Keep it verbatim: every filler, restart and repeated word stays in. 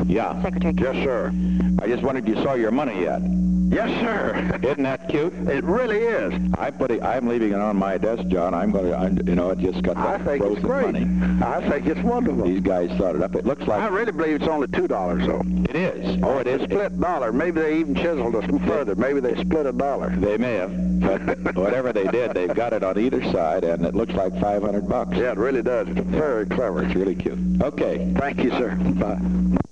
Yeah. Secretary. Yes, sir. I just wondered if you saw your money yet. Yes, sir. Isn't that cute? It really is. I put it, I'm leaving it on my desk, John. I'm going to, you know, it just got I that think it's frozen great. money. I think it's wonderful. These guys thought it up. It looks like... I really believe it's only two dollars, though. It is. Oh, it is. A split dollar. Maybe they even chiseled us further. Maybe they split a dollar. They may have, but whatever they did, they've got it on either side, and it looks like five hundred bucks. Yeah, it really does. It's very clever. It's really cute. Okay. Thank you, sir. Bye.